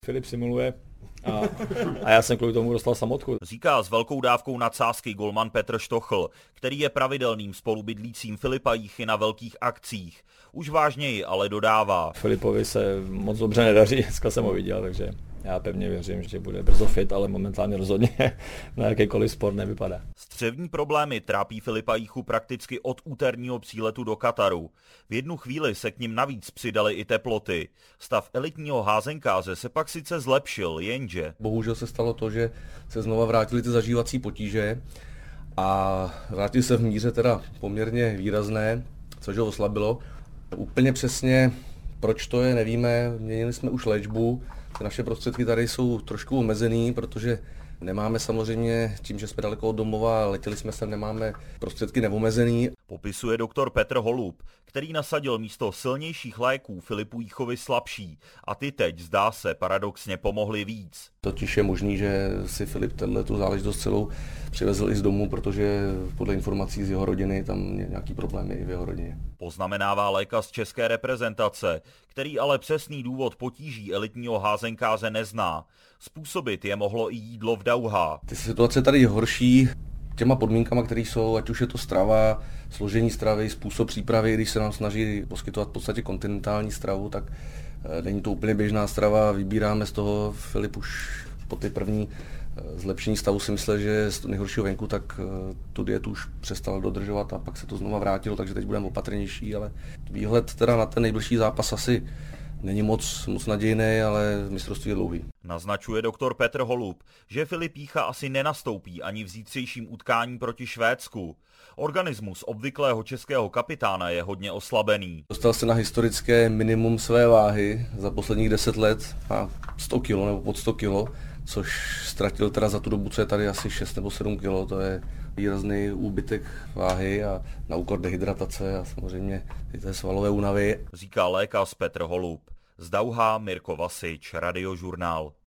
Filip simuluje a já jsem kvůli tomu dostal samotku. Říká s velkou dávkou nadsázky golman Petr Štochl, který je pravidelným spolubydlícím Filipa Jíchy na velkých akcích. Už vážněji ale dodává. Filipovi se moc dobře nedaří, dneska jsem ho viděl, takže já pevně věřím, že bude brzo fit, ale momentálně rozhodně na jakýkoliv sport nevypadá. Střevní problémy trápí Filipa Jíchu prakticky od úterního příletu do Kataru. V jednu chvíli se k ním navíc přidaly i teploty. Stav elitního házenkáře se pak sice zlepšil, jenže... Bohužel se stalo to, že se znova vrátily ty zažívací potíže a vrátili se v míře teda poměrně výrazné, což ho oslabilo. Úplně přesně, proč to je, nevíme, měnili jsme už léčbu. Ty naše prostředky tady jsou trošku omezený, protože nemáme samozřejmě, tím, že jsme daleko od domova, letěli jsme sem, nemáme prostředky neomezený. Popisuje doktor Petr Holub, který nasadil místo silnějších léků Filipu Jíchovi slabší a ty teď, zdá se, paradoxně pomohly víc. Totiž je možný, že si Filip tu záležitost celou přivezl i z domu, protože podle informací z jeho rodiny tam nějaký problémy i v jeho rodině. Poznamenává lékař české reprezentace, který ale přesný důvod potíží elitního házenkáře nezná. Způsobit je mohlo i jídlo v Dauhá. Ty situace tady je horší těma podmínkama, které jsou, ať už je to strava, složení stravy, způsob přípravy, když se nám snaží poskytovat v podstatě kontinentální stravu, tak není to úplně běžná strava, vybíráme z toho. Filip už po ty první zlepšení stavu si myslel, že z nejhoršího venku, tak tu dietu už přestal dodržovat a pak se to znova vrátilo, takže teď budeme opatrnější, ale výhled teda na ten nejbližší zápas asi není moc nadějný, ale mistrovství je dlouhý. Naznačuje doktor Petr Holub, že Filip Jícha asi nenastoupí ani v zítřejším utkání proti Švédsku. Organismus obvyklého českého kapitána je hodně oslabený. Dostal se na historické minimum své váhy za posledních 10 let a 100 kg nebo pod 100 kg, což ztratil teda za tu dobu, co je tady asi 6 nebo 7 kg. To je výrazný úbytek váhy a na úkor dehydratace a samozřejmě i té svalové únavy. Říká lékař Petr Holub. Z Dauhá Mirko Vasič, Radiožurnál.